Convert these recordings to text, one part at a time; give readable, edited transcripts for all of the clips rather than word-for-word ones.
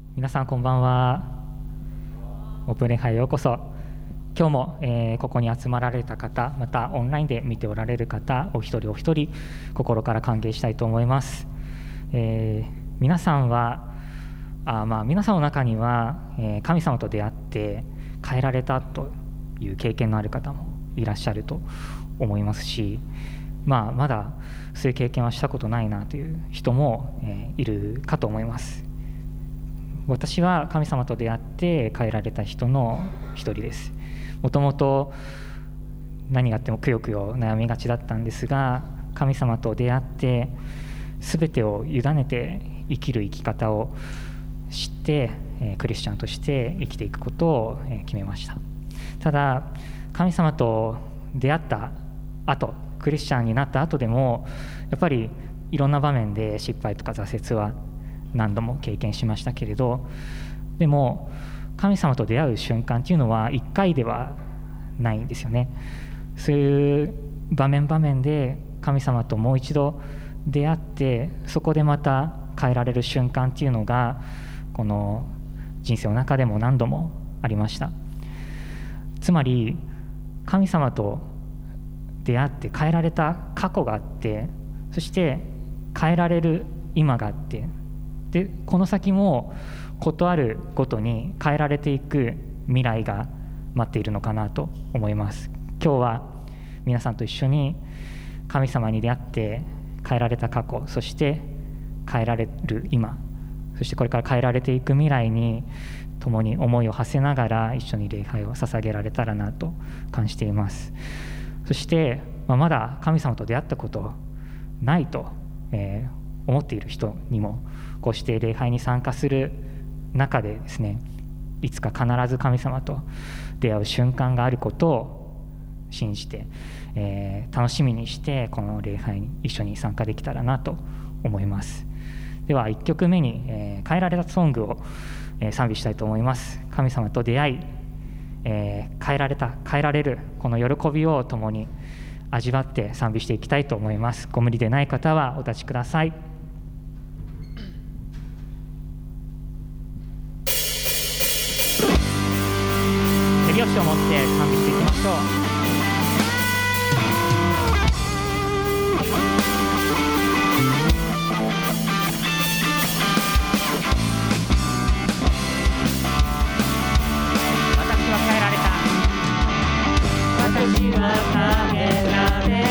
皆さんこんばんは。オープン礼拝へようこそ。今日も、ここに集まられた方、またオンラインで見ておられる方、お一人お一人心から歓迎したいと思います。皆さんは皆さんの中には、神様と出会って変えられたという経験のある方もいらっしゃると思いますし、まだそういう経験はしたことないなという人も、いるかと思います。私は神様と出会って変えられた人の一人です。もともと何があってもくよくよ悩みがちだったんですが、神様と出会って全てを委ねて生きる生き方を知って、クリスチャンとして生きていくことを決めました。ただ神様と出会った後、クリスチャンになった後でもやっぱりいろんな場面で失敗とか挫折は何度も経験しましたけれど、でも神様と出会う瞬間っていうのは1回ではないんですよね。そういう場面場面で神様ともう一度出会って、そこでまた変えられる瞬間っていうのがこの人生の中でも何度もありました。つまり神様と出会って変えられた過去があって、そして変えられる今があって、でこの先もことあるごとに変えられていく未来が待っているのかなと思います。今日は皆さんと一緒に神様に出会って変えられた過去、そして変えられる今、そしてこれから変えられていく未来に共に思いを馳せながら一緒に礼拝を捧げられたらなと感じています。そして、まだ神様と出会ったことないと、思っている人にもこうして礼拝に参加する中でですね、いつか必ず神様と出会う瞬間があることを信じて、楽しみにしてこの礼拝に一緒に参加できたらなと思います。では1曲目に、変えられたソングを、賛美したいと思います。神様と出会い、変えられた、変えられるこの喜びを共に味わって賛美していきたいと思います。ご無理でない方はお立ちください。手拍子を持って賛美していきましょう。 私は変えられ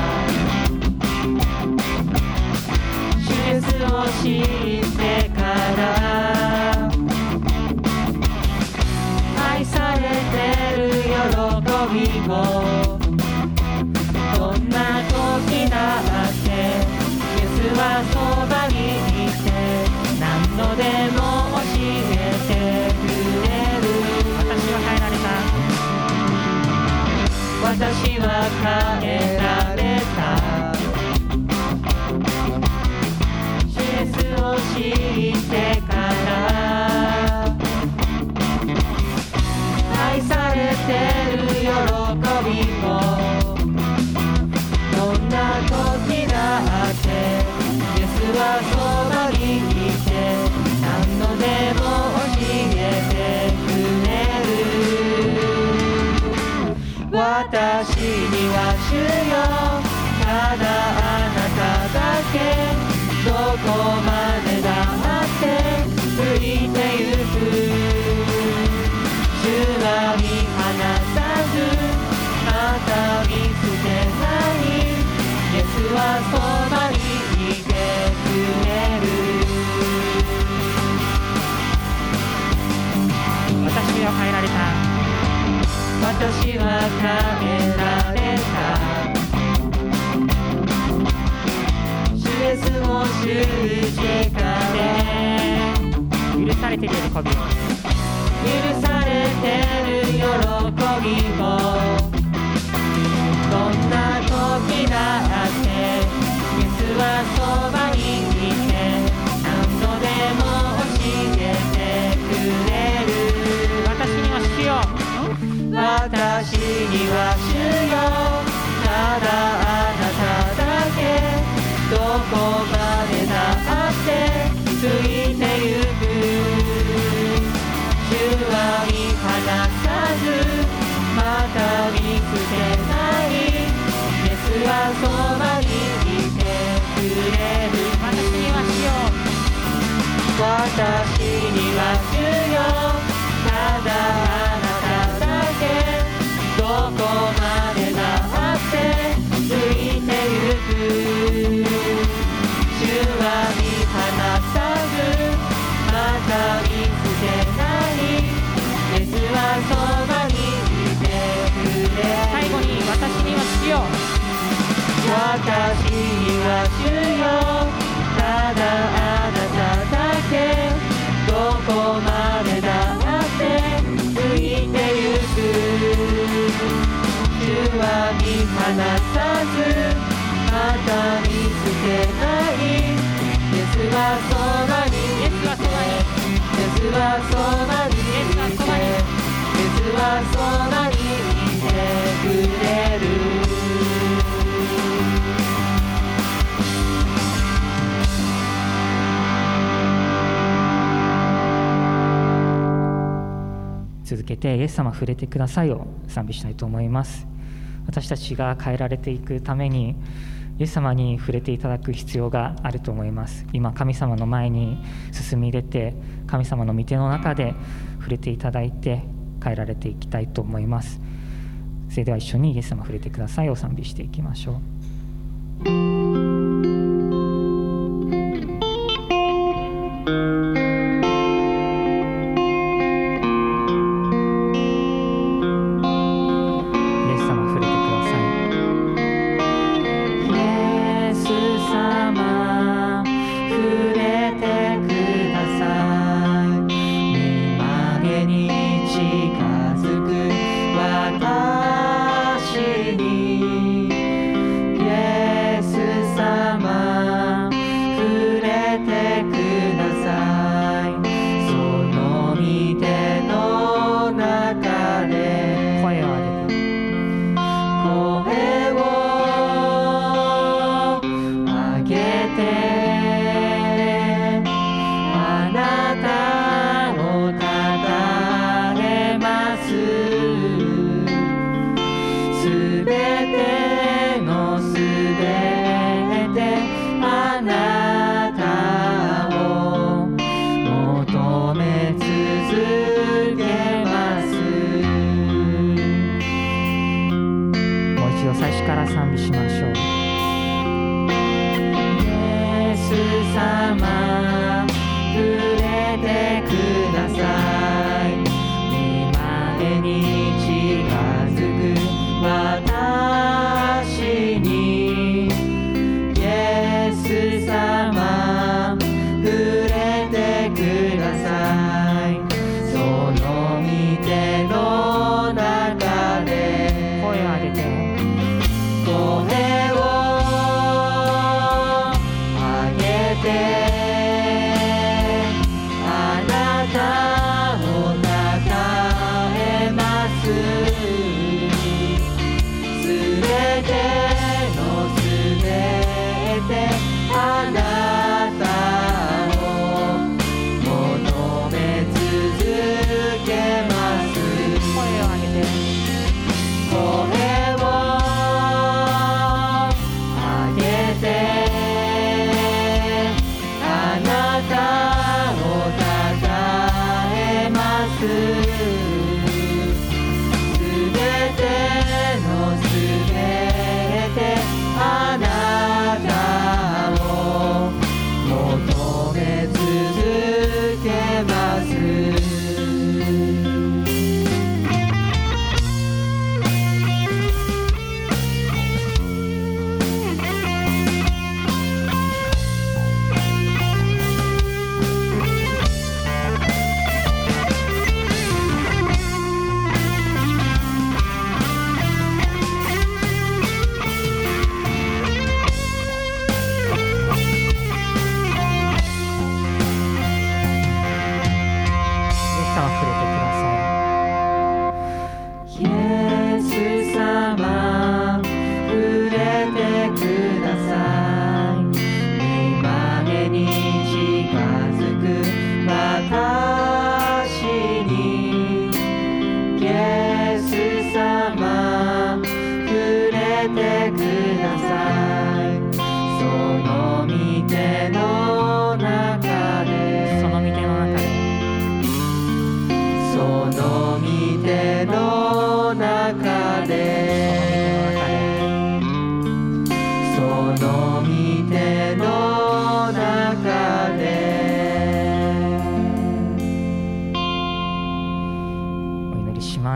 た。主イエスを知ってから愛されてる喜びを、どんな時だってイエスはそばにいて何度でも教えてくれる。 私は変えられた。 私は変えられた。主イエスを知ってから愛されてる喜びも、どんな時だってイエスはそばにいて何度でも教えてくれる。私には主よ、ただあなただけ、どこまでだってついてゆく。主は見放さず、また見捨てない。イエスはそばにいてくれる。 私は変えられた。 私は変えられた。主イエスを知ってから許されている喜び、 許されてる喜びも、どんな時だってイエスはそばにいて何度でも教えてくれる。 私には主よ、 私には主よ、ただあなただけ、どこまでだってついてゆく。 私には主よただあなただけどこまでだってついてゆく主は見放さずまた見捨てないイエスはそばにいてくれる最後に私には主よ私には主よただあなただけどこまでだってついてゆく主は見放さずまた見捨てないイエスはそばにイエスはそばにイエスはそばにイエスはそばにイエスはそばにいてくれる続けてイエス様触れてくださいを賛美したいと思います。私たちが変えられていくためにイエス様に触れていただく必要があると思います。今神様の前に進み出て神様の御手の中で触れていただいて変えられていきたいと思います。それでは一緒にイエス様触れてくださいを賛美していきましょう。 あなたを求め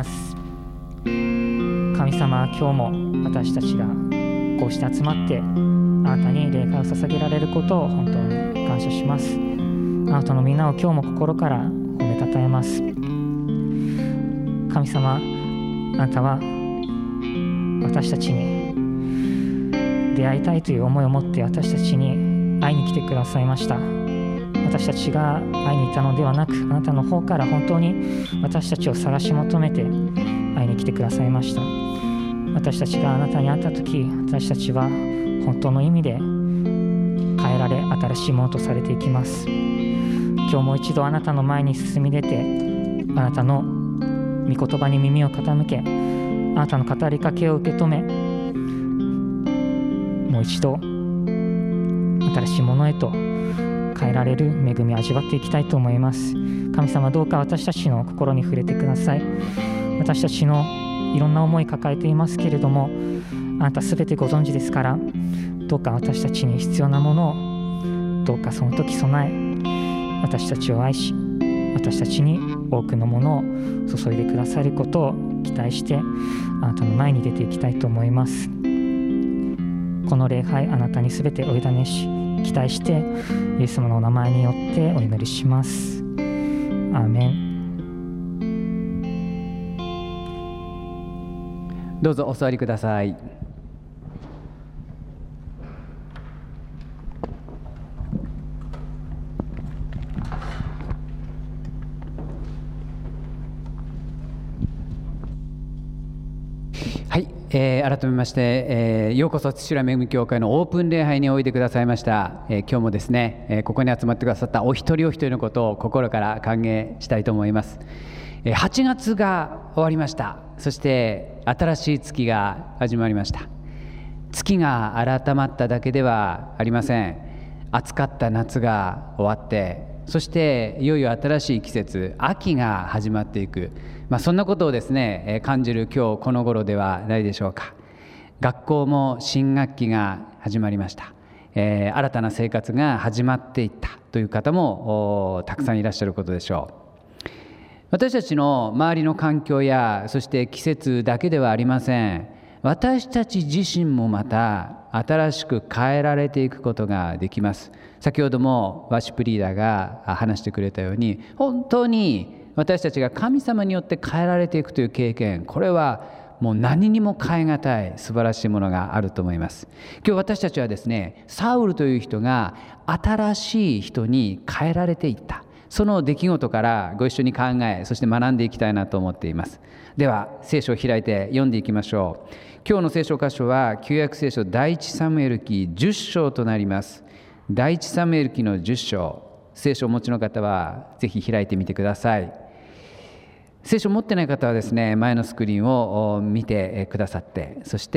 ます。神様、今日も私たちがこうして集まってあなたに礼拝を捧げられることを本当に感謝します。あなたの皆を今日も心から褒めたたえます。神様、あなたは私たちに出会いたいという思いを持って私たちに会いに来てくださいました。私たちが会いに行ったのではなく、あなたの方から本当に私たちを探し求めて会いに来てくださいました。私たちがあなたに会ったとき、私たちは本当の意味で変えられ、新しいものとされていきます。今日も一度あなたの前に進み出て、あなたの御言葉に耳を傾け、あなたの語りかけを受け止め、もう一度新しいものへと変えられる恵みを味わっていきたいと思います。神様、どうか私たちの心に触れてください。私たちのいろんな思い抱えていますけれども、あなたすべてご存知ですから、どうか私たちに必要なものをどうかその時備え、私たちを愛し、私たちに多くのものを注いでくださることを期待して、あなたの前に出ていきたいと思います。この礼拝、あなたにすべてお委ねし、期待してイエス様のお名前によってお祈りします。アーメン。 どうぞお座りください。はい、改めまして、ようこそ土浦恵み教会のオープン礼拝においでくださいました。今日もですね、ここに集まってくださったお一人お一人のことを心から歓迎したいと思います。8月が終わりました。そして新しい月が始まりました。月が改まっただけではありません。暑かった夏が終わって、そしていよいよ新しい季節、秋が始まっていく、そんなことをですね、感じる今日この頃ではないでしょうか。学校も新学期が始まりました。新たな生活が始まっていったという方もたくさんいらっしゃることでしょう。私たちの周りの環境や、そして季節だけではありません。私たち自身もまた新しく変えられていくことができます。先ほどもワーシップリーダーが話してくれたように、本当に私たちが神様によって変えられていくという経験、これはもう何にも変え難い素晴らしいものがあると思います。今日私たちはですね、サウルという人が新しい人に変えられていった、その出来事からご一緒に考え、そして学んでいきたいなと思っています。では聖書を開いて読んでいきましょう。今日の聖書箇所は旧約聖書第一サムエル記10章となります。第一サムエル記の10章、聖書をお持ちの方はぜひ開いてみてください。聖書を持ってない方はですね、前のスクリーンを見てくださって、そして、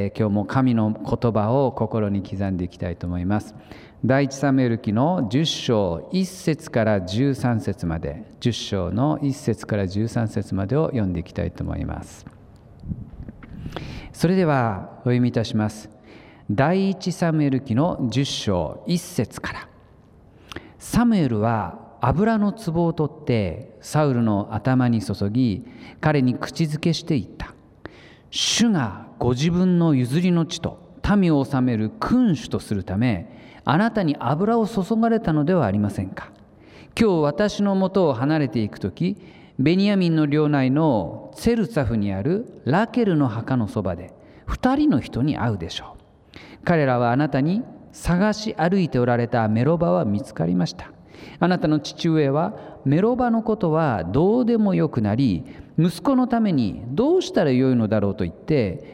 今日も神の言葉を心に刻んでいきたいと思います。第一サムエル記の10章1節から13節まで、10章の1節から13節までを読んでいきたいと思います。それではお読みいたします。第一サムエル記の10章1節から。サムエルは油の壺を取ってサウルの頭に注ぎ、彼に口づけして言った。主がご自分の譲りの地と民を治める君主とするため、あなたに油を注がれたのではありませんか。今日私のもとを離れていくとき、ベニヤミンの領内のツェルツァフにあるラケルの墓のそばで2人の人に会うでしょう。彼らはあなたに探し歩いておられたメロバは見つかりました。あなたの父上はメロバのことはどうでもよくなり、息子のためにどうしたらよいのだろうと言って、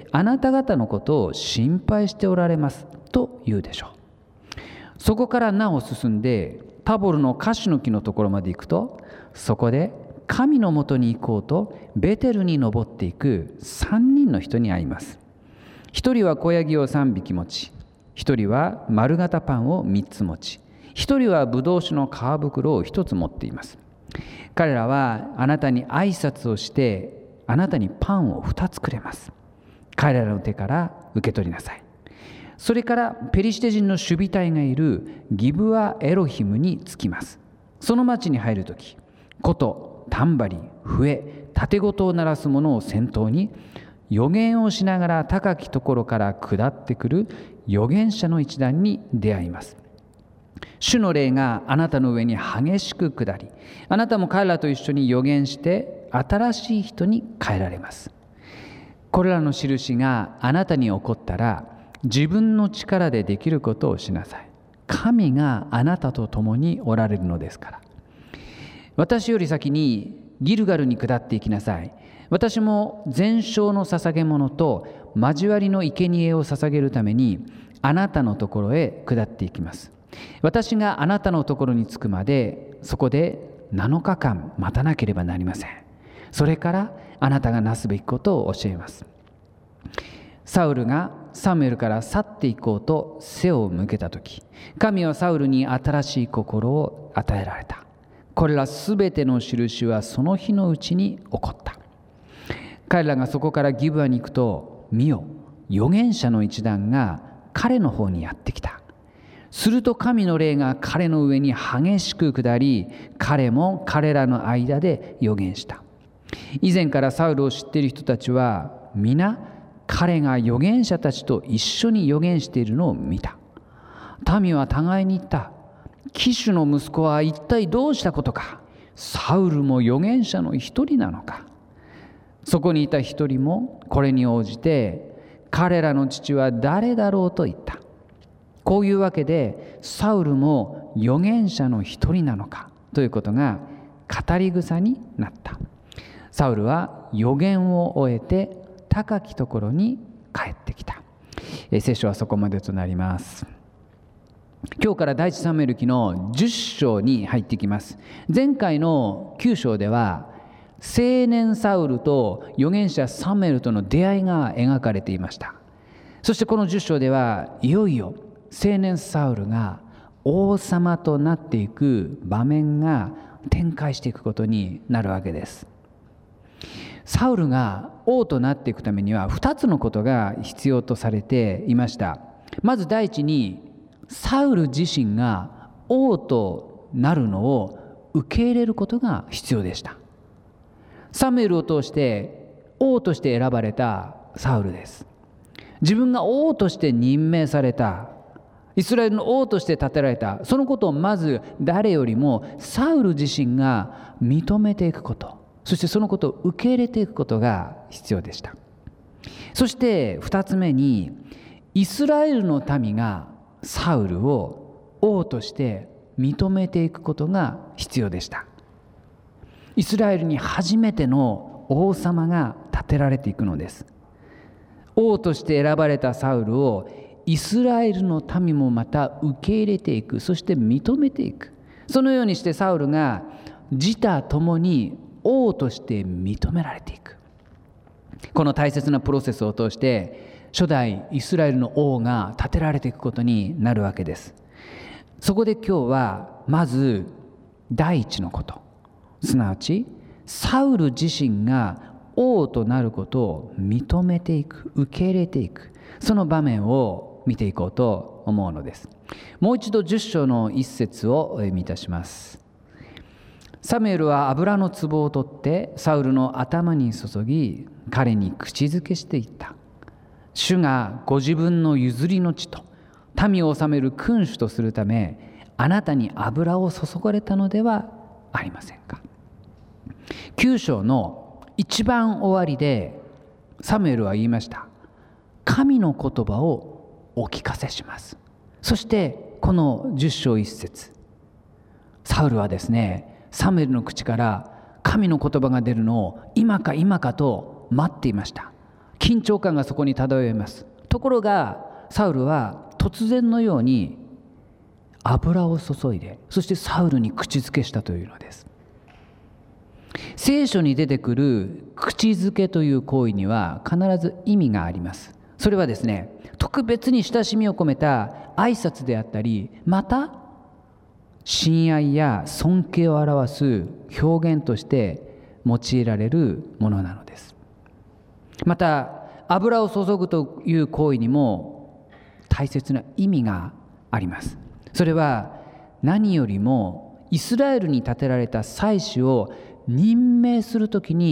あなた方のことを心配しておられますと言うでしょう。そこからなお進んでタボルのカシュの木のところまで行くと、そこで神のもとに行こうとベテルに登っていく3人の人に会います。1人は子ヤギを3匹持ち、1人は丸型パンを3つ持ち、1人はブドウ酒の皮袋を1つ持っています。彼らはあなたに挨拶をして、あなたにパンを2つくれます。彼らの手から受け取りなさい。それからペリシテ人の守備隊がいるギブアエロヒムに着きます。その町に入るとき、琴、タンバリン、笛、 盾事を鳴らす者を先頭に、預言をしながら高きところから下ってくる預言者の一団に出会います。主の霊があなたの上に激しく下り、あなたも彼らと一緒に預言して新しい人に変えられます。これらの印があなたに起こったら、自分の力でできることをしなさい。神があなたと共におられるのですから。私より先にギルガルに下っていきなさい。私も全焼の捧げ物と交わりの生贄を捧げるためにあなたのところへ下っていきます。私があなたのところに着くまで、そこで7日間待たなければなりません。それからあなたがなすべきことを教えます。サウルがサムエルから去っていこうと背を向けたとき、神はサウルに新しい心を与えられた。これらすべての印はその日のうちに起こった。彼らがそこからギブアに行くと、見よ、預言者の一団が彼の方にやってきた。すると神の霊が彼の上に激しく下り、彼も彼らの間で預言した。以前からサウルを知っている人たちは皆彼が預言者たちと一緒に預言しているのを見た。民は互いに言った。キシュの息子は一体どうしたことか。サウルも預言者の一人なのか。そこにいた一人もこれに応じて、彼らの父は誰だろうと言った。こういうわけでサウルも預言者の一人なのかということが語り草になった。サウルは預言を終えて高きところに帰ってきた。聖書はそこまでとなります。今日から第一サムエル記の10章に入ってきます。前回の9章では青年サウルと預言者サムエルとの出会いが描かれていました。そしてこの10章ではいよいよ青年サウルが王様となっていく場面が展開していくことになるわけです。サウルが王となっていくためには2つのことが必要とされていました。まず第一に、サウル自身が王となるのを受け入れることが必要でした。サムエルを通して王として選ばれたサウルです。自分が王として任命された、イスラエルの王として立てられた、そのことをまず誰よりもサウル自身が認めていくこと、そしてそのことを受け入れていくことが必要でした。そして2つ目に、イスラエルの民がサウルを王として認めていくことが必要でした。イスラエルに初めての王様が立てられていくのです。王として選ばれたサウルをイスラエルの民もまた受け入れていく、そして認めていく。そのようにしてサウルが自他ともに王として認められていく。この大切なプロセスを通して初代イスラエルの王が立てられていくことになるわけです。そこで今日はまず第一のこと、すなわちサウル自身が王となることを認めていく、受け入れていく、その場面を見ていこうと思うのです。もう一度10章の一節をお読みいたします。サムエルは油の壺を取ってサウルの頭に注ぎ、彼に口づけしていった。主がご自分の譲りの地と民を治める君主とするため、あなたに油を注がれたのではありませんか。9章の一番終わりでサムエルは言いました。神の言葉をお聞かせします。そしてこの10章1節、サウルはですね、サムエルの口から神の言葉が出るのを今か今かと待っていました。緊張感がそこに漂います。ところがサウルは突然のように油を注いで、そしてサウルに口づけしたというのです。聖書に出てくる口づけという行為には必ず意味があります。それはですね、特別に親しみを込めた挨拶であったり、また親愛や尊敬を表す表現として用いられるものなのです。また油を注ぐという行為にも大切な意味があります。それは何よりもイスラエルに立てられた祭司を任命するときに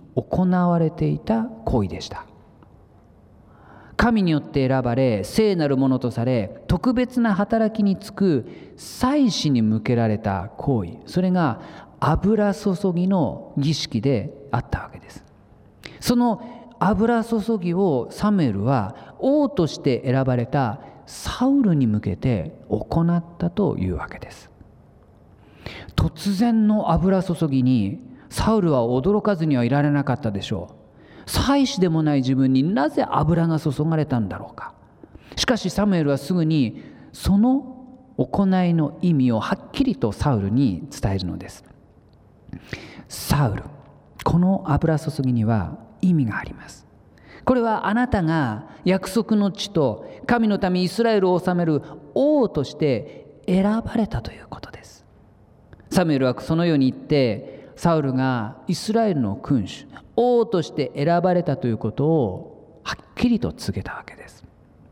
行われていた行為でした。神によって選ばれ聖なるものとされ特別な働きに就く祭司に向けられた行為、それが油注ぎの儀式であったわけです。その油注ぎをサムエルは王として選ばれたサウルに向けて行ったというわけです。突然の油注ぎにサウルは驚かずにはいられなかったでしょう。祭司でもない自分になぜ油が注がれたんだろうか。しかしサムエルはすぐにその行いの意味をはっきりとサウルに伝えるのです。サウル、この油注ぎには意味があります。これはあなたが約束の地と神の民イスラエルを治める王として選ばれたということです。サムエルはそのように言ってサウルがイスラエルの君主、王として選ばれたということをはっきりと告げたわけです。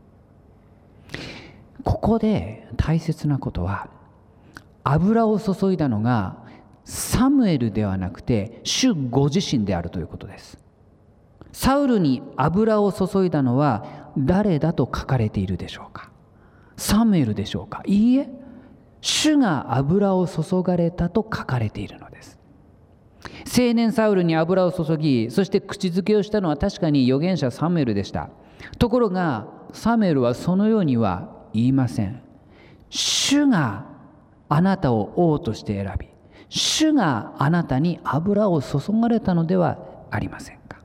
ここで大切なことは、油を注いだのがサムエルではなくて主ご自身であるということです。サウルに油を注いだのは誰だと書かれているでしょうか。サムエルでしょうか。いいえ、主が油を注がれたと書かれているのです。青年サウルに油を注ぎ、そして口づけをしたのは確かに預言者サムエルでした。ところがサムエルはそのようには言いません。主があなたを王として選び、主があなたに油を注がれたのではありませんか。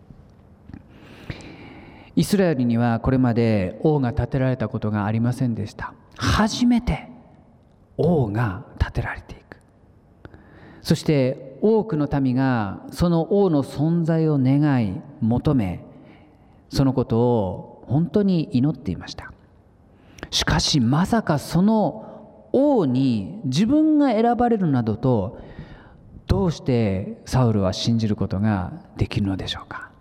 イスラエルにはこれまで王が立てられたことがありませんでした。初めて王が立てられていく。そして多くの民がその王の存在を願い求め、そのことを本当に祈っていました。しかしまさかその王に自分が選ばれるなどと、どうしてサウルは信じることができるのでしょうか。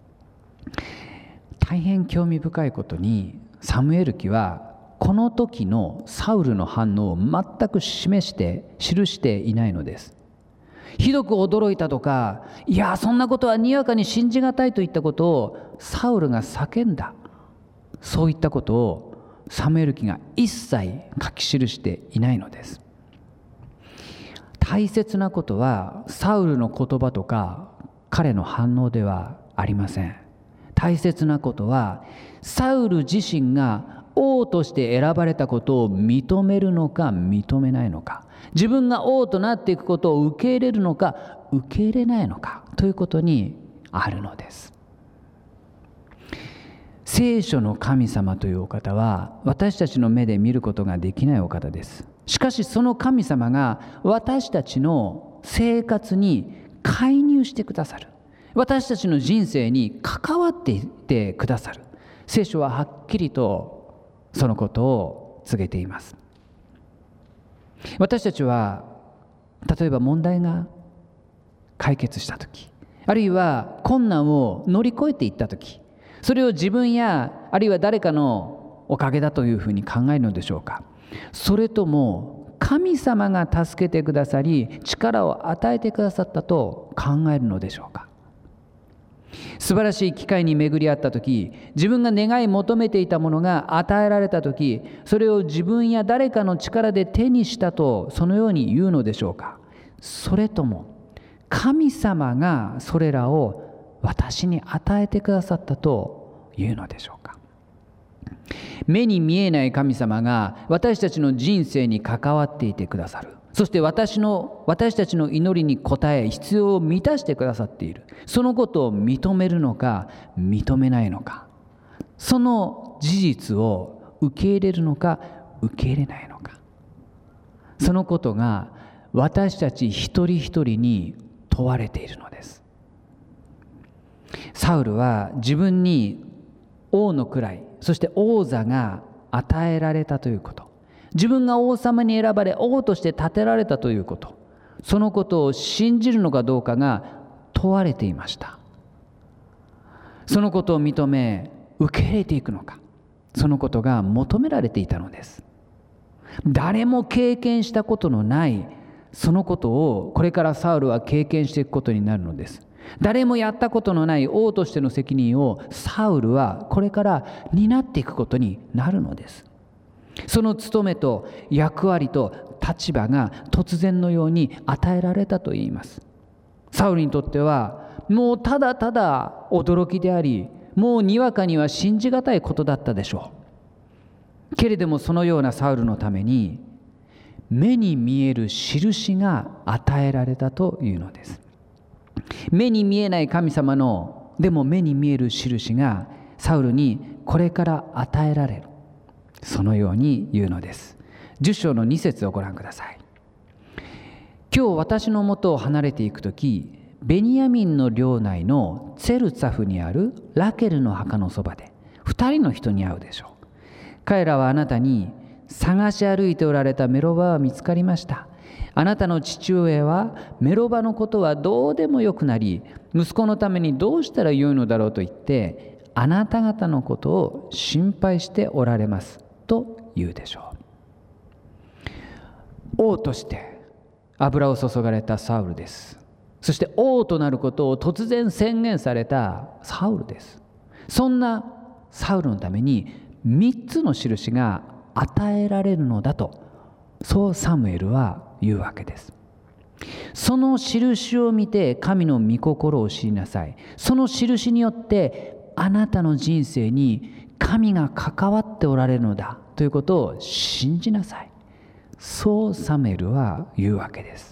大変興味深いことに、サムエル記はこの時のサウルの反応を全く記していないのです。ひどく驚いたとか、いやそんなことはにわかに信じがたいといったことをサウルが叫んだ、そういったことをサムエル記が一切書き記していないのです。大切なことはサウルの言葉とか彼の反応ではありません。大切なことはサウル自身が王として選ばれたことを認めるのか認めないのか、自分が王となっていくことを受け入れるのか受け入れないのかということにあるのです。聖書の神様というお方は私たちの目で見ることができないお方です。しかしその神様が私たちの生活に介入してくださる、私たちの人生に関わっていってくださる。聖書ははっきりとそのことを告げています。私たちは例えば問題が解決したとき、あるいは困難を乗り越えていったとき、それを自分やあるいは誰かのおかげだというふうに考えるのでしょうか。それとも神様が助けてくださり力を与えてくださったと考えるのでしょうか。素晴らしい機会に巡り合ったとき、自分が願い求めていたものが与えられたとき、それを自分や誰かの力で手にしたとそのように言うのでしょうか。それとも神様がそれらを私に与えてくださったというのでしょうか。目に見えない神様が私たちの人生に関わっていてくださる。そして私たちの祈りに応え必要を満たしてくださっている。そのことを認めるのか認めないのか、その事実を受け入れるのか受け入れないのか、そのことが私たち一人一人に問われているのです。サウルは自分に王の位、そして王座が与えられたということ、自分が王様に選ばれ王として立てられたということ、そのことを信じるのかどうかが問われていました。そのことを認め受け入れていくのか、そのことが求められていたのです。誰も経験したことのないそのことをこれからサウルは経験していくことになるのです。 誰もやったことのない王としての責任をサウルはこれから担っていくことになるのです。その務めと役割と立場が突然のように与えられたといいます。サウルにとってはもうただただ驚きであり、もうにわかには信じがたいことだったでしょう。けれどもそのようなサウルのために目に見える印が与えられたというのです。目に見えない神様のでも目に見える印がサウルにこれから与えられる、そのように言うのです。10章の2節をご覧ください。今日私のもとを離れていくとき、ベニヤミンの領内のツェルツァフにあるラケルの墓のそばで2人の人に会うでしょう。彼らはあなたに、探し歩いておられたメロバは見つかりました。あなたの父親はメロバのことはどうでもよくなり、息子のためにどうしたらよいのだろうと言って、あなた方のことを心配しておられますと言うでしょう。王として油を注がれたサウルです。そして王となることを突然宣言されたサウルです。そんなサウルのために3つの印が与えられるのだと、そうサムエルは言うわけです。その印を見て神の御心を知りなさい。その印によってあなたの人生に神が関わっておられるのだということを信じなさい。そうサムエルは言うわけです。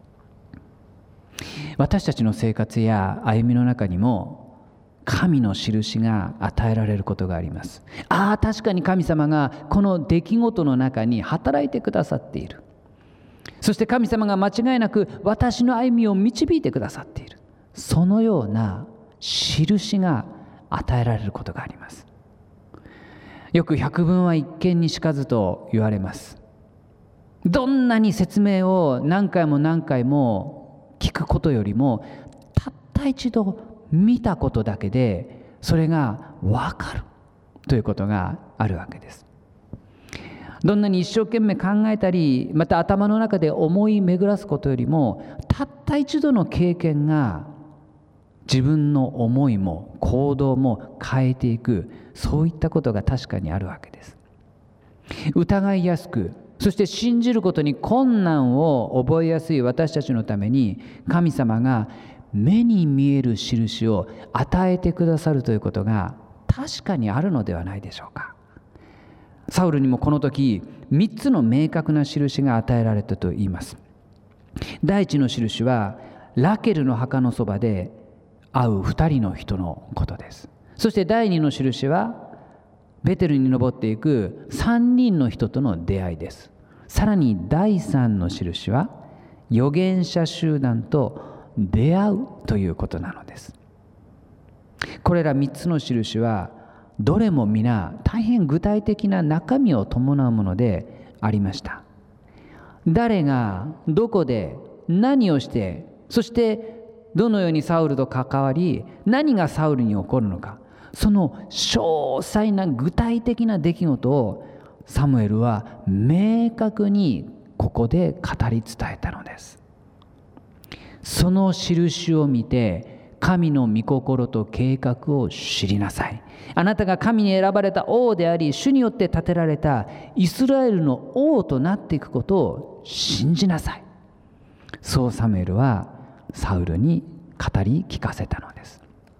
私たちの生活や歩みの中にも神の印が与えられることがあります。確かに神様がこの出来事の中に働いてくださっている。そして神様が間違いなく私の歩みを導いてくださっている。そのような印が与えられることがあります。よく百聞は一見にしかずと言われます。どんなに説明を何回も何回も聞くことよりも、たった一度見たことだけでそれが分かるということがあるわけです。どんなに一生懸命考えたり、また頭の中で思い巡らすことよりも、たった一度の経験が自分の思いも行動も変えていく、そういったことが確かにあるわけです。疑いやすく、そして信じることに困難を覚えやすい私たちのために、神様が目に見える印を与えてくださるということが確かにあるのではないでしょうか。サウルにもこの時3つの明確な印が与えられたと言います。第一の印はラケルの墓のそばで会う2人の人のことです。そして第二の印はベテルに登っていく3人の人との出会いです。さらに第3の印は預言者集団と出会うということなのです。これら3つの印はどれも皆大変具体的な中身を伴うものでありました。誰がどこで何をして、そしてどのようにサウルと関わり、何がサウルに起こるのか、その詳細な具体的な出来事をサムエルは明確にここで語り伝えたのです。その印を見て神の御心と計画を知りなさい。あなたが神に選ばれた王であり、主によって建てられたイスラエルの王となっていくことを信じなさい。そうサムエルはサウルに語り聞かせたのです。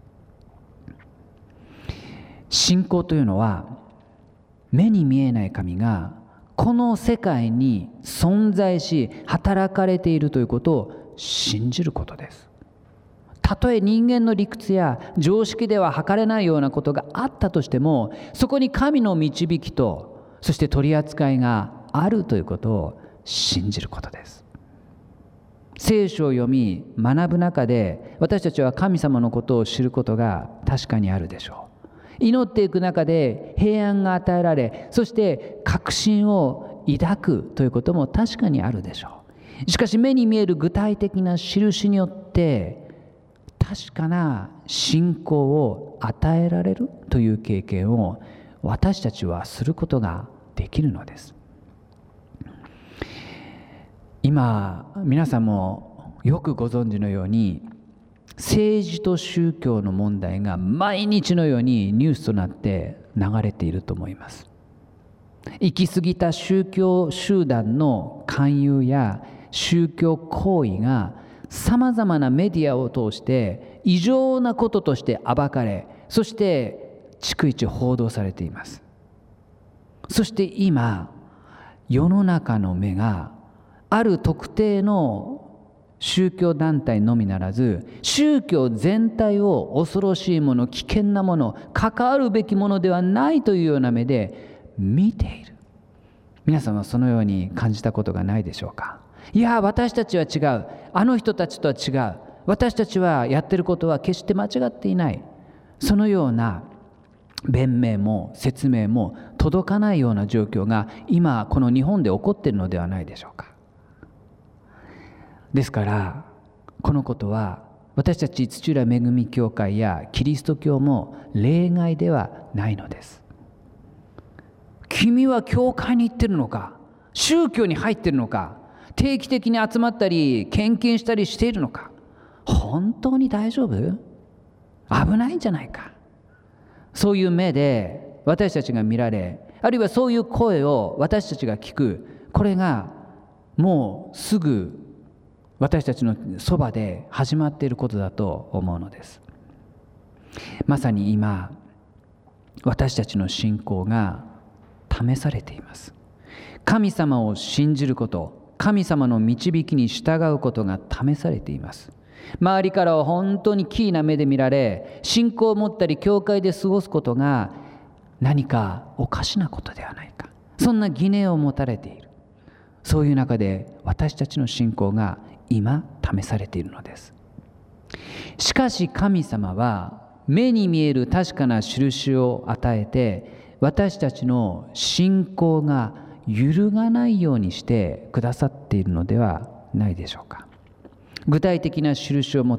信仰というのは、目に見えない神がこの世界に存在し働かれているということを信じることです。たとえ人間の理屈や常識では測れないようなことがあったとしても、そこに神の導きと、そして取り扱いがあるということを信じることです。聖書を読み学ぶ中で、私たちは神様のことを知ることが確かにあるでしょう。祈っていく中で平安が与えられ、そして確信を抱くということも確かにあるでしょう。しかし目に見える具体的な印によって確かな信仰を与えられるという経験を私たちはすることができるのです。今皆さんもよくご存知のように、 政治と宗教の問題が毎日のようにニュースとなって流れていると思います。行き過ぎた宗教集団の勧誘や宗教行為がさまざまなメディアを通して異常なこととして暴かれ、そして逐一報道されています。そして今、世の中の目がある特定の宗教団体のみならず、宗教全体を恐ろしいもの、危険なもの、関わるべきものではないというような目で見ている。皆さんはそのように感じたことがないでしょうか。いや、私たちは違う、あの人たちとは違う、私たちはやってることは決して間違っていない、そのような弁明も説明も届かないような状況が今この日本で起こっているのではないでしょうか。ですからこのことは私たち土浦恵み教会やキリスト教も例外ではないのです。君は教会に行ってるのか、宗教に入ってるのか、定期的に集まったり献金したりしているのか、本当に大丈夫？危ないんじゃないか、そういう目で私たちが見られ、あるいはそういう声を私たちが聞く、これがもうすぐ私たちのそばで始まっていることだと思うのです。まさに今、私たちの信仰が試されています。神様を信じること、神様の導きに従うことが試されています。周りからは本当に奇異な目で見られ、信仰を持ったり教会で過ごすことが何かおかしなことではないか、そんな疑念を持たれている。そういう中で私たちの信仰が今試されているのです。しかし神様は目に見える確かな印を与えて、私たちの信仰が揺るがないようにしてくださっているのではないでしょうか。具体的な印を持って、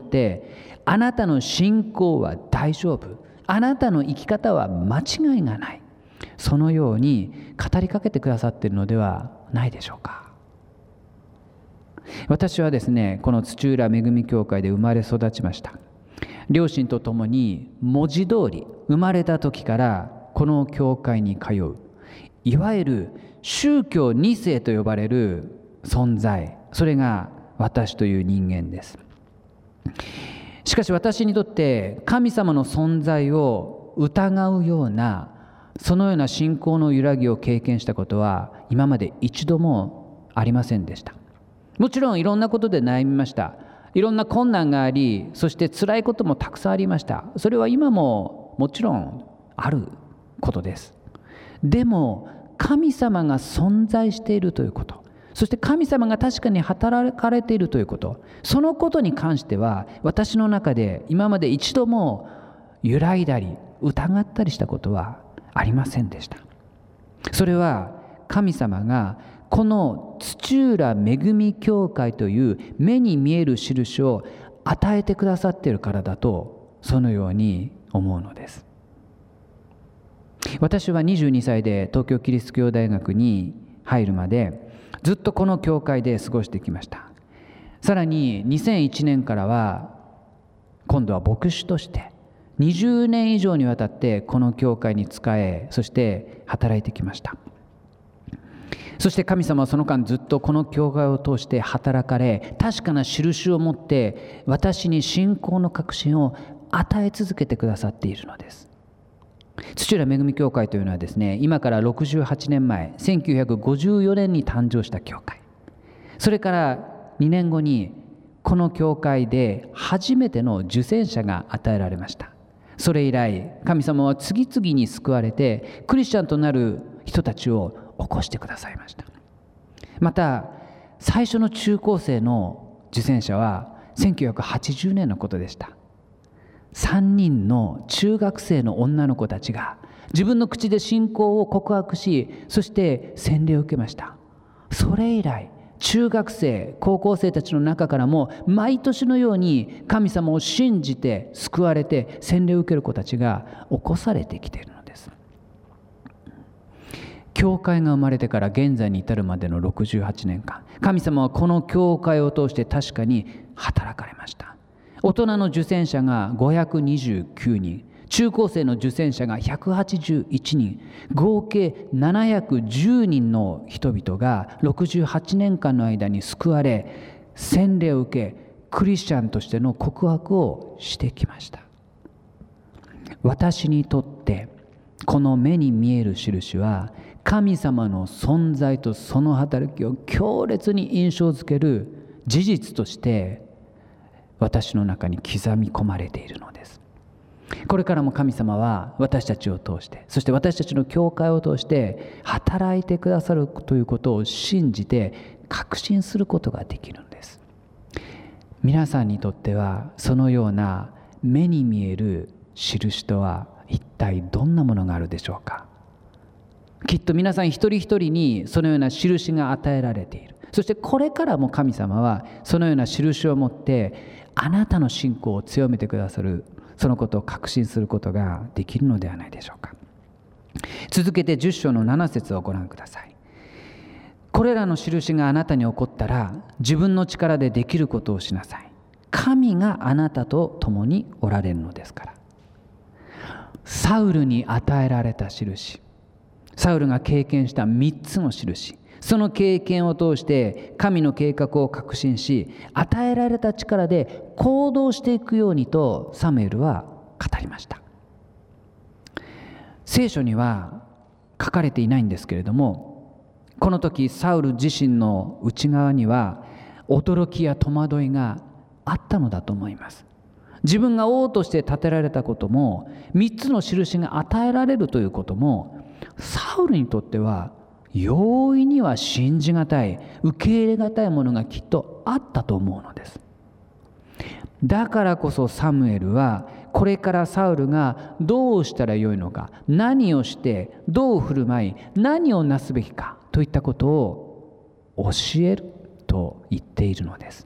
あなたの信仰は大丈夫、あなたの生き方は間違いがない、そのように語りかけてくださっているのではないでしょうか。私はですね、この土浦恵み教会で生まれ育ちました。両親と共に文字通り生まれた時からこの教会に通う、いわゆる宗教2世と呼ばれる存在、それが私という人間です。しかし私にとって神様の存在を疑うような、そのような信仰の揺らぎを経験したことは今まで一度もありませんでした。もちろんいろんなことで悩みました。いろんな困難があり、そして辛いこともたくさんありました。それは今ももちろんあることです。でも神様が存在しているということ、そして神様が確かに働かれているということ、そのことに関しては私の中で今まで一度も揺らいだり疑ったりしたことはありませんでした。それは神様がこの土浦恵み教会という目に見える印を与えてくださっているからだと、そのように思うのです。私は22歳で東京キリスト教大学に入るまでずっとこの教会で過ごしてきました。さらに2001年からは今度は牧師として20年以上にわたってこの教会に仕え、そして働いてきました。そして神様はその間ずっとこの教会を通して働かれ、確かな印を持って私に信仰の確信を与え続けてくださっているのです。土浦恵み教会というのはですね、今から68年前1954年に誕生した教会、それから2年後にこの教会で初めての受洗者が与えられました。それ以来神様は次々に救われてクリスチャンとなる人たちを起こしてくださいました。また最初の中高生の受洗者は1980年のことでした。3人の中学生の女の子たちが自分の口で信仰を告白し、そして洗礼を受けました。それ以来中学生高校生たちの中からも毎年のように神様を信じて救われて洗礼を受ける子たちが起こされてきているのです。教会が生まれてから現在に至るまでの68年間、神様はこの教会を通して確かに働かれました。 大人の受洗者が529人、中高生の受洗者が181人、合計710人の人々が68年間の間に救われ、洗礼を受け、クリスチャンとしての告白をしてきました。私にとってこの目に見える印は、神様の存在とその働きを強烈に印象づける事実として私の中に刻み込まれているのです。これからも神様は私たちを通して、そして私たちの教会を通して働いてくださるということを信じて確信することができるんです。皆さんにとってはそのような目に見える印とは一体どんなものがあるでしょうか。きっと皆さん一人一人にそのような印が与えられている。そしてこれからも神様はそのような印を持ってあなたの信仰を強めてくださる、そのことを確信することができるのではないでしょうか。続けて10章の7節をご覧ください。これらの印があなたに起こったら、自分の力でできることをしなさい。神があなたと共におられるのですから。サウルに与えられた印、サウルが経験した3つの印、その経験を通して神の計画を確信し、与えられた力で行動していくようにとサムエルは語りました。聖書には書かれていないんですけれども、この時サウル自身の内側には驚きや戸惑いがあったのだと思います。自分が王として立てられたことも、3つの印が与えられるということも、サウルにとっては容易には信じがたい、受け入れがたいものがきっとあったと思うのです。だからこそサムエルはこれからサウルがどうしたらよいのか、何をしてどう振る舞い、何をなすべきかといったことを教えると言っているのです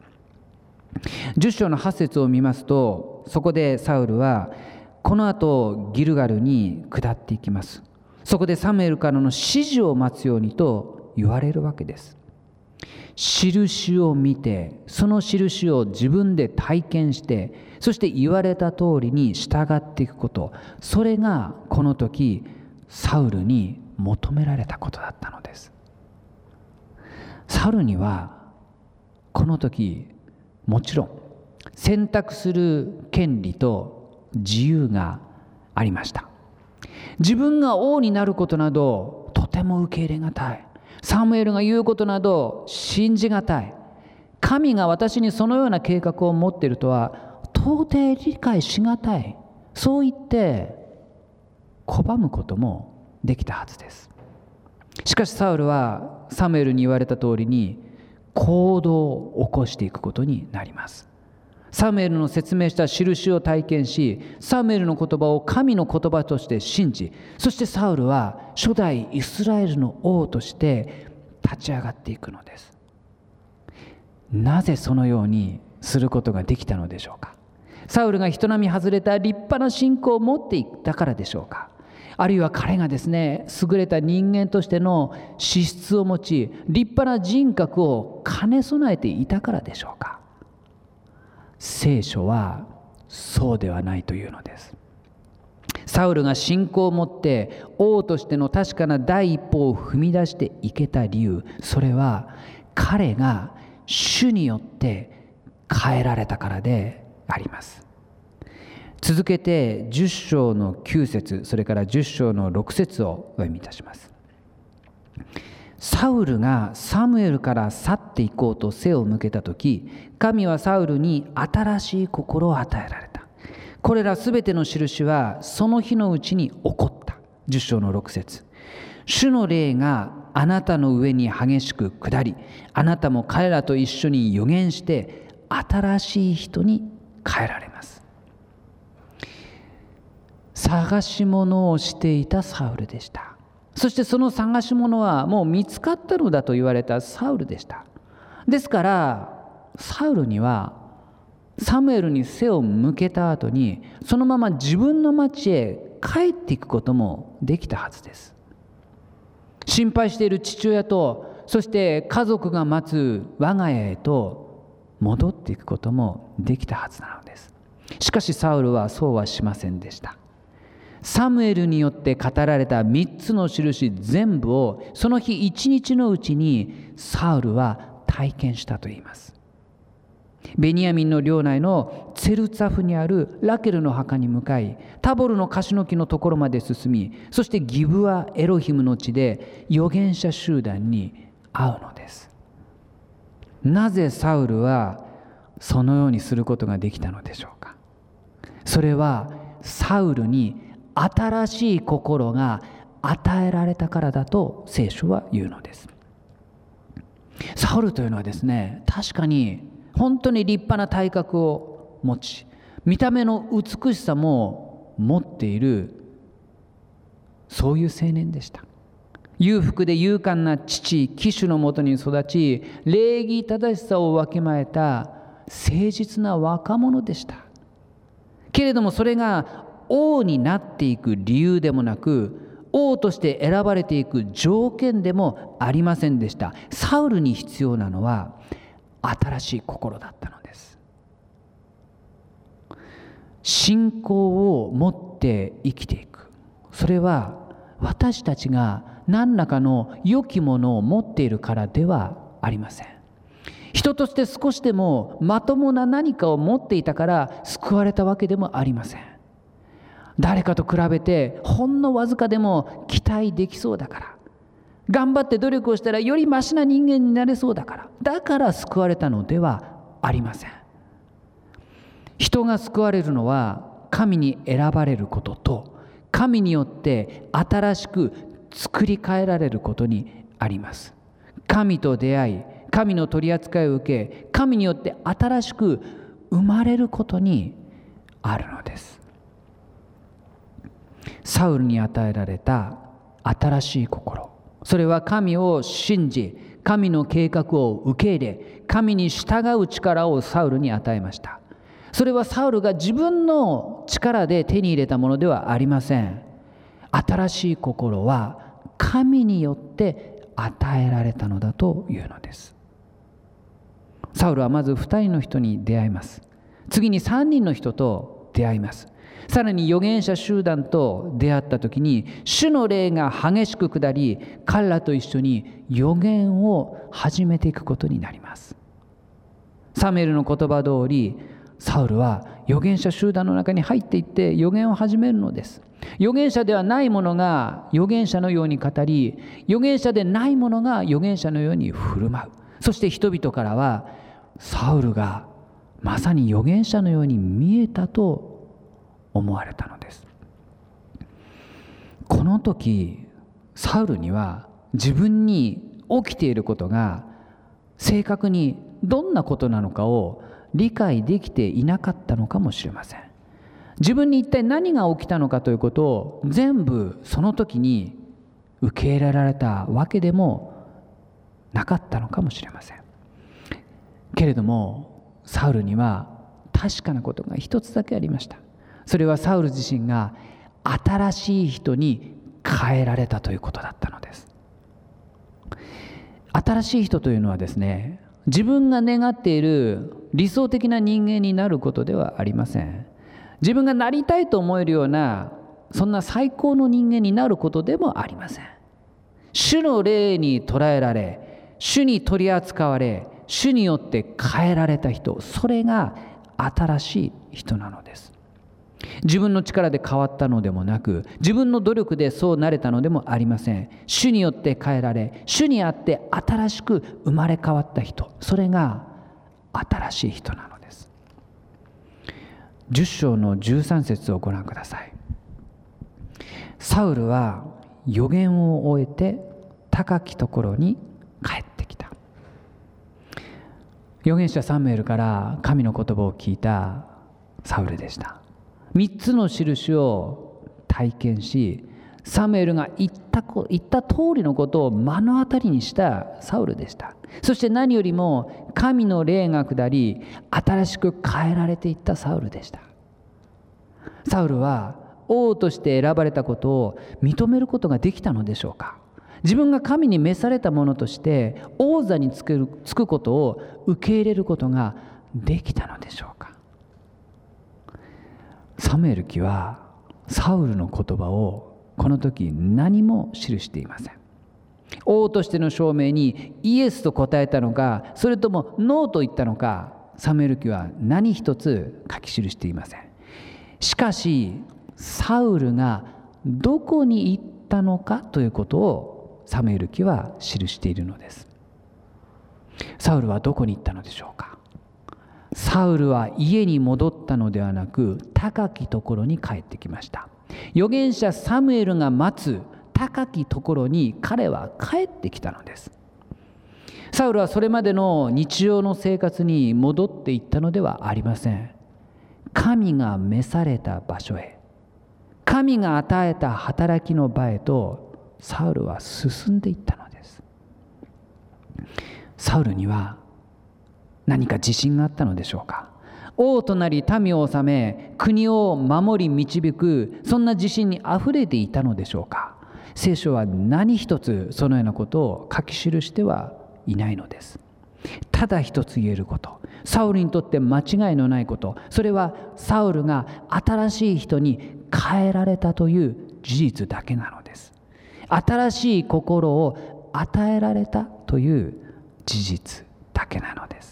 。10章の8節を見ますと、そこでサウルはこの後ギルガルに下っていきます。そこでサムエルからの指示を待つようにと言われるわけです。印を見て、その印を自分で体験して、そして言われた通りに従っていくこと、それがこの時サウルに求められたことだったのです。サウルにはこの時もちろん選択する権利と自由がありました。自分が王になることなどとても受け入れがたい、サムエルが言うことなど信じがたい、神が私にそのような計画を持っているとは到底理解しがたい、そう言って拒むこともできたはずです。しかしサウルはサムエルに言われた通りに行動を起こしていくことになります。サムエルの説明した印を体験し、サムエルの言葉を神の言葉として信じ、そしてサウルは初代イスラエルの王として立ち上がっていくのです。なぜそのようにすることができたのでしょうか。サウルが人並み外れた立派な信仰を持っていたからでしょうか。あるいは彼がですね、優れた人間としての資質を持ち、立派な人格を兼ね備えていたからでしょうか。聖書はそうではないというのです。サウルが信仰を持って王としての確かな第一歩を踏み出していけた理由、それは彼が主によって変えられたからであります。続けて10章の9節、それから10章の6節をお読みいたします。サウルがサムエルから去っていこうと背を向けたとき、神はサウルに新しい心を与えられた。これらすべての印はその日のうちに起こった。10章の6節、主の霊があなたの上に激しく下り、あなたも彼らと一緒に預言して新しい人に変えられます。探し物をしていたサウルでした。そしてその探し物はもう見つかったのだと言われたサウルでした。ですからサウルにはサムエルに背を向けた後にそのまま自分の町へ帰っていくこともできたはずです。心配している父親と、そして家族が待つ我が家へと戻っていくこともできたはずなのです。 しかしサウルはそうはしませんでした。サムエルによって語られた3つの印全部をその日一日のうちにサウルは体験したといいます。ベニヤミンの領内のツェルツァフにあるラケルの墓に向かい、タボルのカシの木のところまで進み、そしてギブアエロヒムの地で預言者集団に会うのです。なぜサウルはそのようにすることができたのでしょうか。それはサウルに新しい心が与えられたからだと聖書は言うのです。サウルというのはですね、確かに本当に立派な体格を持ち、見た目の美しさも持っている、そういう青年でした。裕福で勇敢な父騎手のもとに育ち、礼儀正しさをわきまえた誠実な若者でした。けれどもそれが王になっていく理由でもなく、王として選ばれていく条件でもありませんでした。サウルに必要なのは新しい心だったのです。信仰を持って生きていく、それは私たちが何らかの良きものを持っているからではありません。人として少しでもまともな何かを持っていたから救われたわけでもありません。誰かと比べてほんのわずかでも期待できそうだから、頑張って努力をしたらよりマシな人間になれそうだから救われたのではありません。人が救われるのは神に選ばれることと、神によって新しく作り変えられることにあります。神と出会い、神の取り扱いを受け、神によって新しく生まれることにあるのです。サウルに与えられた新しい心、それは神を信じ、神の計画を受け入れ、神に従う力をサウルに与えました。それはサウルが自分の力で手に入れたものではありません。新しい心は神によって与えられたのだというのです。サウルはまず2人の人に出会います。次に3人の人と出会います。さらに預言者集団と出会った時に、主の霊が激しく下り、彼らと一緒に預言を始めていくことになります。サムエルの言葉通り、サウルは預言者集団の中に入っていって預言を始めるのです。預言者ではない者が預言者のように語り、預言者でない者が預言者のように振る舞う。そして人々からはサウルがまさに預言者のように見えたと思われたのです。この時サウルには自分に起きていることが正確にどんなことなのかを理解できていなかったのかもしれません。自分に一体何が起きたのかということを全部その時に受け入れられたわけでもなかったのかもしれません。けれどもサウルには確かなことが一つだけありました。それはサウル自身が新しい人に変えられたということだったのです。新しい人というのはですね、自分が願っている理想的な人間になることではありません。自分がなりたいと思えるようなそんな最高の人間になることでもありません。主の霊に捉えられ、主に取り扱われ、主によって変えられた人、それが新しい人なのです。自分の力で変わったのでもなく、自分の努力でそうなれたのでもありません。主によって変えられ、主にあって新しく生まれ変わった人、それが新しい人なのです。10章の13節をご覧ください。サウルは預言を終えて高きところに帰ってきた。預言者サムエルから神の言葉を聞いたサウルでした。3つの印を体験し、サムエルが言った通りのことを目の当たりにしたサウルでした。そして何よりも神の霊が下り、新しく変えられていったサウルでした。サウルは王として選ばれたことを認めることができたのでしょうか。自分が神に召されたものとして王座につくことを受け入れることができたのでしょうか。 サムエル記はサウルの言葉をこの時何も記していません。王としての証明にイエスと答えたのか、それともノーと言ったのか、サムエル記は何一つ書き記していません。しかしサウルがどこに行ったのかということをサムエル記は記しているのです。サウルはどこに行ったのでしょうか。サウルは家に戻ったのではなく、高きところに帰ってきました。預言者サムエルが待つ高きところに彼は帰ってきたのです。サウルはそれまでの日常の生活に戻っていったのではありません。神が召された場所へ、神が与えた働きの場へとサウルは進んでいったのです。サウルには何か自信があったのでしょうか。王となり民を治め、国を守り導く、そんな自信にあふれていたのでしょうか。聖書は何一つそのようなことを書き記してはいないのです。ただ一つ言えること、サウルにとって間違いのないこと、それはサウルが新しい人に変えられたという事実だけなのです。新しい心を与えられたという事実だけなのです。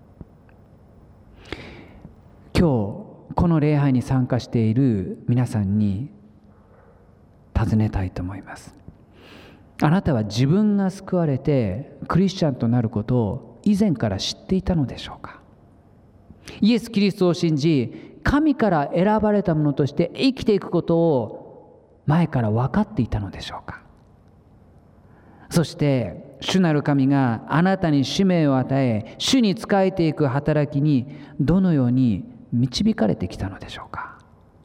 今日この礼拝に参加している皆さんに尋ねたいと思います。あなたは自分が救われてクリスチャンとなることを以前から知っていたのでしょうか。イエス・キリストを信じ、神から選ばれた者として生きていくことを前から分かっていたのでしょうか。そして主なる神があなたに使命を与え、主に仕えていく働きにどのように導かれてきたのでしょうか。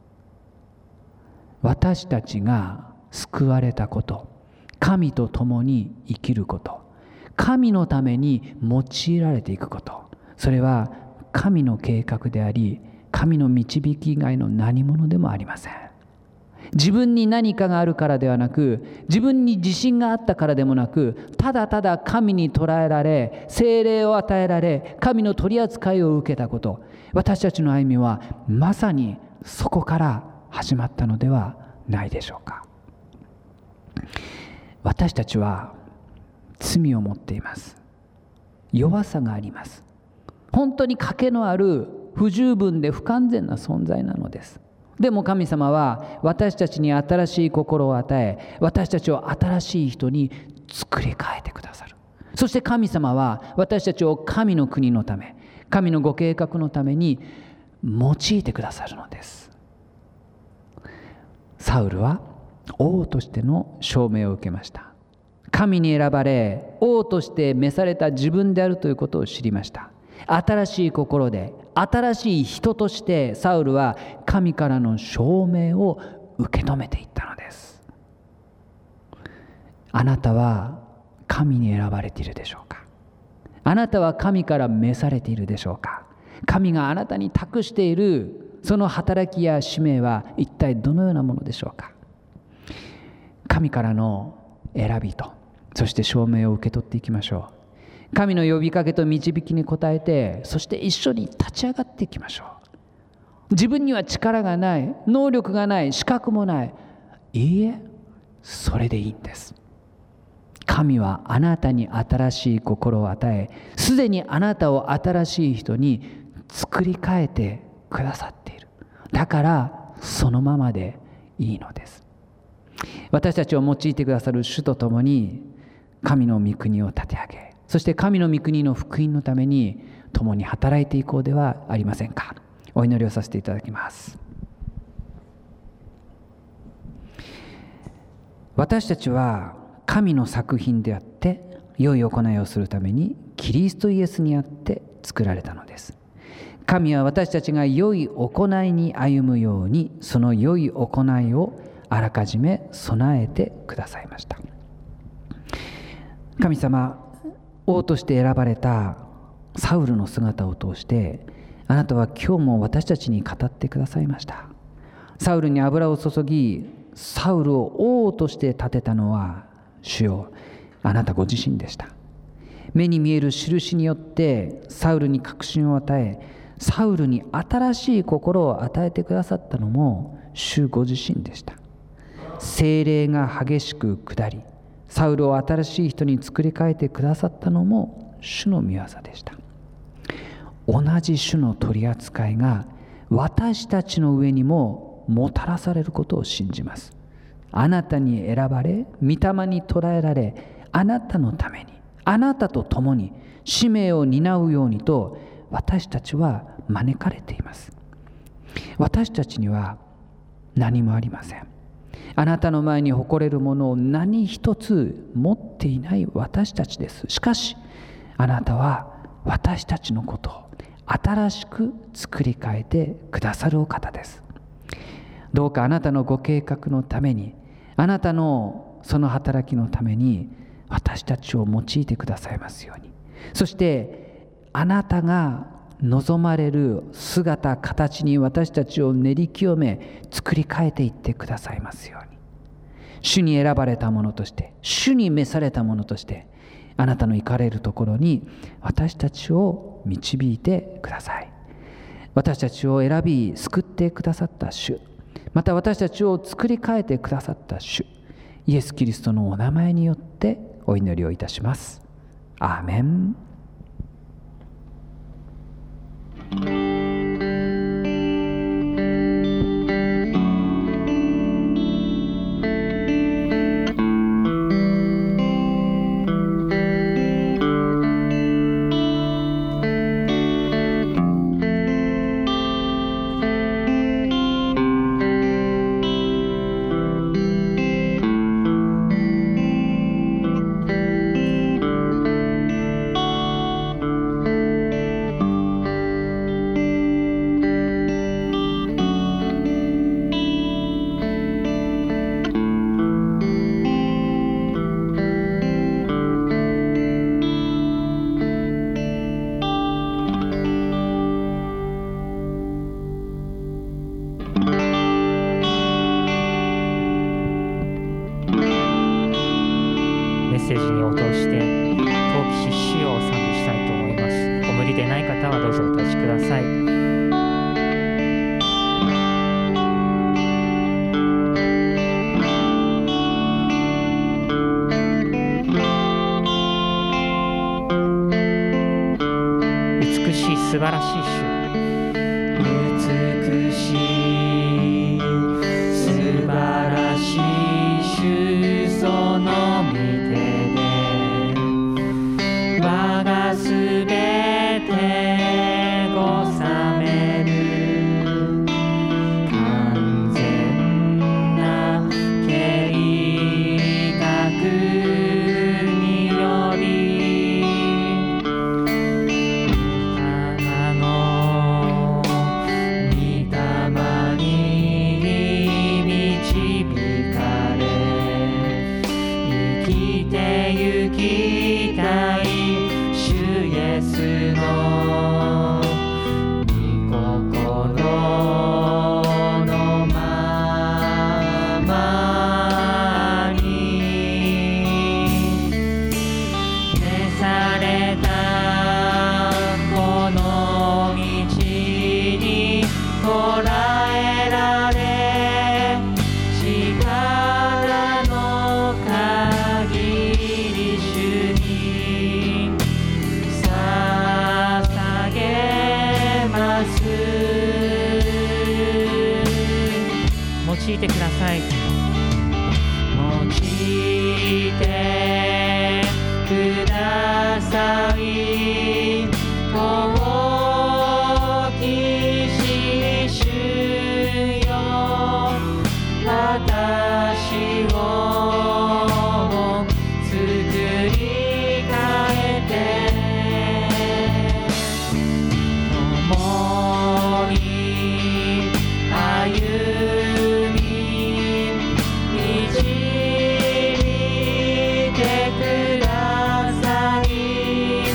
私たちが救われたこと、神と共に生きること、神のために用いられていくこと、それは神の計画であり、神の導き以外の何者でもありません。自分に何かがあるからではなく、自分に自信があったからでもなく、ただただ神に捉えられ、聖霊を与えられ、神の取り扱いを受けたこと、私たちの歩みはまさにそこから始まったのではないでしょうか。私たちは罪を持っています。弱さがあります。本当に賭けのある不十分で不完全な存在なのです。でも神様は私たちに新しい心を与え、私たちを新しい人に作り変えてくださる。そして神様は私たちを神の国のため、神のご計画のために用いてくださるのです。サウルは王としての証明を受けました。神に選ばれ、王として召された自分であるということを知りました。新しい心で、新しい人としてサウルは神からの証明を受け止めていったのです。あなたは神に選ばれているでしょうか。あなたは神から召されているでしょうか。神があなたに託しているその働きや使命は一体どのようなものでしょうか。神からの選びと、そして証明を受け取っていきましょう。神の呼びかけと導きに応えて、そして一緒に立ち上がっていきましょう。自分には力がない、能力がない、資格もない。いいえ、それでいいんです。神はあなたに新しい心を与え、すでにあなたを新しい人に作り変えてくださっている。だからそのままでいいのです。私たちを用いてくださる主と共に神の御国を立て上げ、そして神の御国の福音のために共に働いていこうではありませんか。お祈りをさせていただきます。私たちは神の作品であって、良い行いをするためにキリストイエスにあって作られたのです。神は私たちが良い行いに歩むように、その良い行いをあらかじめ備えてくださいました。神様、王として選ばれたサウルの姿を通して、あなたは今日も私たちに語ってくださいました。サウルに油を注ぎ、サウルを王として立てたのは主よ、あなたご自身でした。目に見える印によってサウルに確信を与え、 サウルに新しい心を与えてくださったのも主ご自身でした。聖霊が激しく下り、サウルを新しい人に作り変えてくださったのも主の御業でした。同じ主の取り扱いが私たちの上にももたらされることを信じます。あなたに選ばれ、御霊に捉えられ、あなたのために、あなたと共に使命を担うようにと私たちは招かれています。私たちには何もありません。あなたの前に誇れるものを何一つ持っていない私たちです。しかしあなたは私たちのことを新しく作り変えてくださるお方です。どうかあなたのご計画のために、あなたのその働きのために私たちを用いてくださいますように。そしてあなたが望まれる姿形に私たちを練り清め作り変えていってくださいますように。主に選ばれたものとして、主に召されたものとして、あなたの行かれるところに私たちを導いてください。私たちを選び救ってくださった主、また私たちを作り変えてくださった主、イエス・キリストのお名前によってお祈りをいたします。アーメン。 メッセージに応答して陶器し主を賛美したいと思います。お無理でない方はどうぞお立ちください。美しい素晴らしい主、 美しい素晴らしい主、その御手で我がすべて治める完全な計画により行きたい主イエスの御心のままに召されたこの道に捉えられ力の限り主に捧げます。 用いてください。 用いてください。遠きし主よ、私を作り変えて共に歩み導いてください。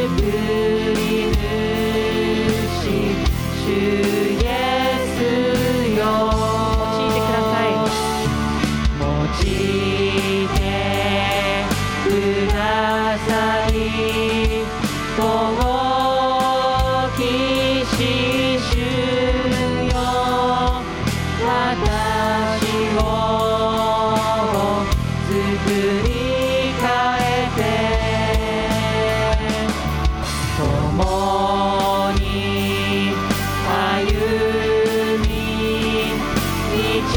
り主主イエスよ、 用いてください。 用いてください。遠きし主よ、私を作り変えて、共に歩み導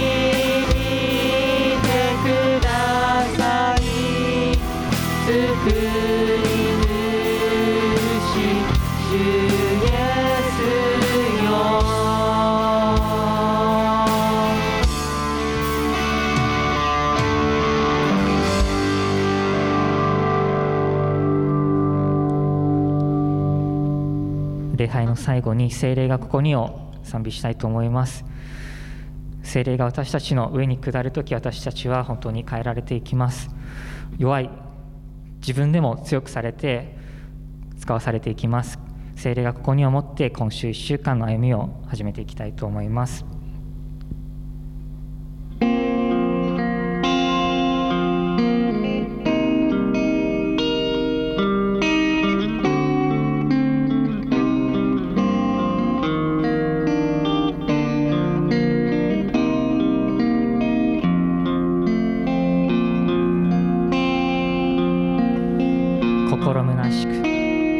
いてください。救い主主イエスよ。 礼拝の最後に聖霊がここにを賛美したいと思います。聖霊が私たちの上に下るとき、私たちは本当に変えられていきます。弱い自分でも強くされて使わされていきます。聖霊がここにを持って今週1週間の歩みを始めていきたいと思います。心虚しく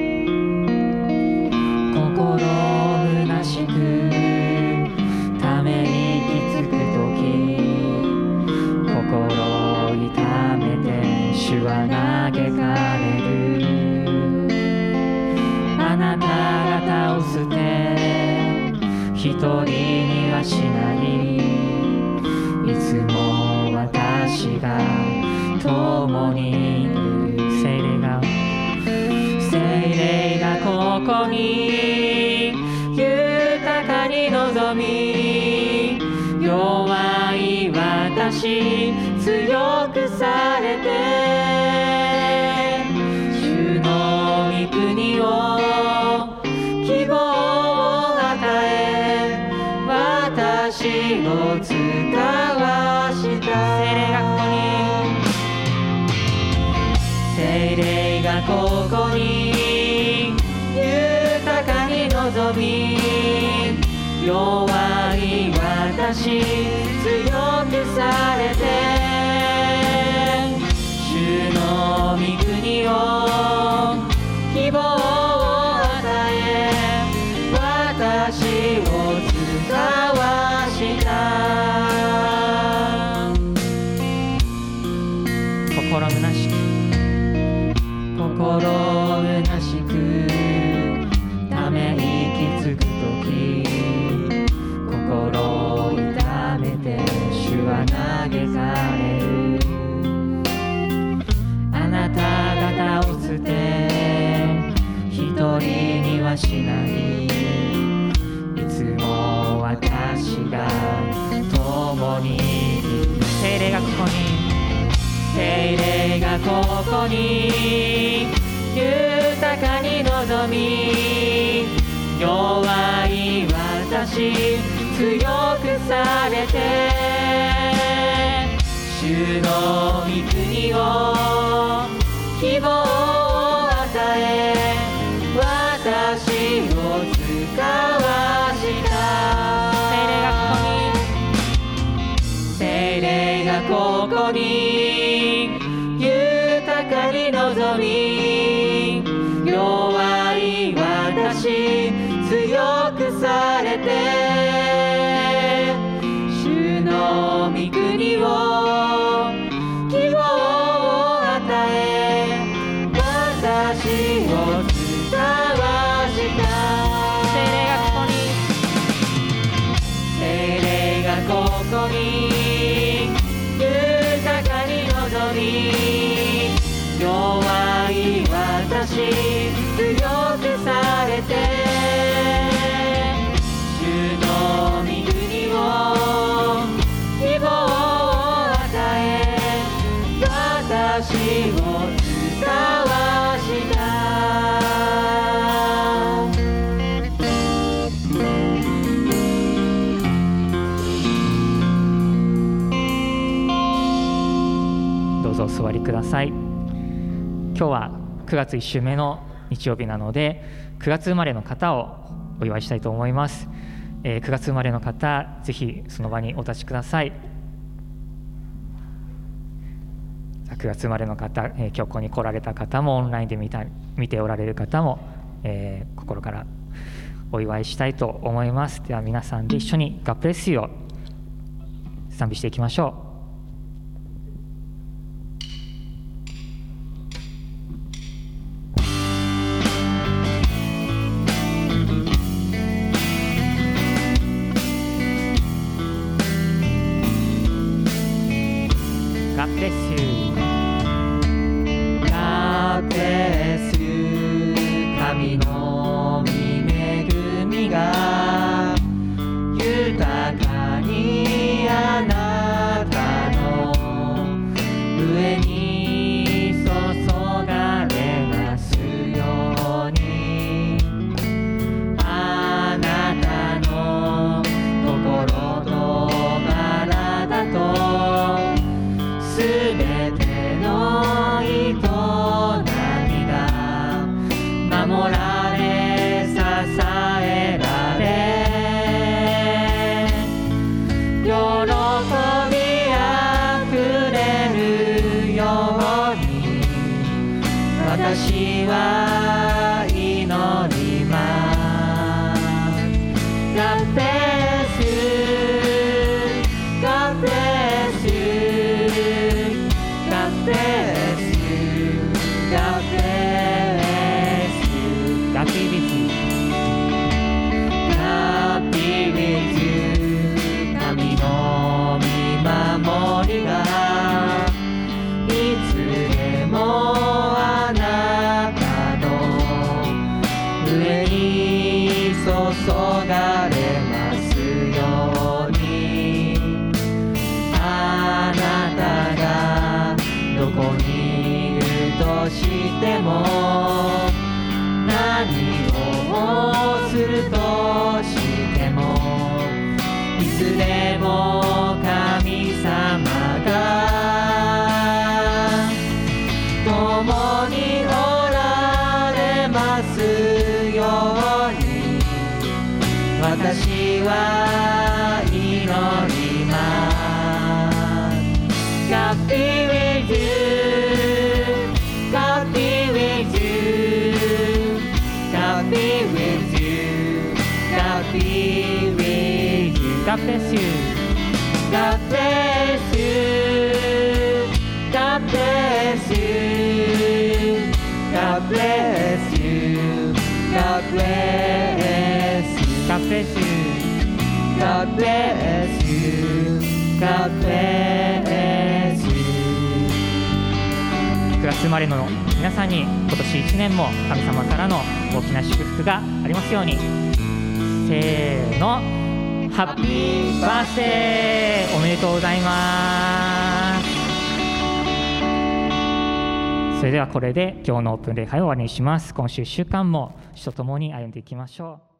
ため息つくとき、心を痛めて主は嘆かれる。あなた方を捨て一人にはしない。いつも私が共にいる。聖霊がここに豊かに望み、弱い私強くされて、主の御国を希望を与え、私を使わした。聖霊がここに豊かに望み、弱い私強くされて、主の御国を希望を与え、私を使わした。心虚しくため息つくとき、心を痛めて主は嘆かれる。あなた方を捨て一人にはしない。いつも私が共にいる。聖霊がここに、聖霊がここに豊かに望み、弱い私強くされて、主の御国を希望を与え、私を使わした。聖霊がここに豊かに望み、弱い私強くされて、主の御国を希望を与え、私を使わした。聖霊がここに豊かに望み、弱い私強くされて、主ださい。今日は9月1週目の日曜日なので、9月生まれの方をお祝いしたいと思います。9月生まれの方、ぜひその場にお立ちください。9月生まれの方、今日ここに来られた方も、オンラインで見ておられる方も、心からお祝いしたいと思います。では皆さんで一緒に God bless you を賛美していきましょう。God bless you. God bless you. 神の御恵みが豊かにあなたの上に注がれますように。あなたの心と体とすべての営みが守られ支えられ、喜びあふれるように私は祈ります。God bless you, God bless you, God bless you, God bless you, God be with you. God be with you. 神の御守りがいつでもあなたの上に注がれますように。あなたがどこにいるとしても、何をするとしても、いつでも神様が共におられますように、私は祈ります。God be with you, God be with you, God be with you, God be with you, God bless you. God bless you, God bless you, God bless you, God bless you, God bless you. God bless you, God bless you. 9月生まれの皆さんに今年1年も神様からの大きな祝福がありますように。せーの、ハッピーバースデー、おめでとうございます。それではこれで今日のオープン礼拝を終わりにします。今週1週間も主と共に歩んでいきましょう。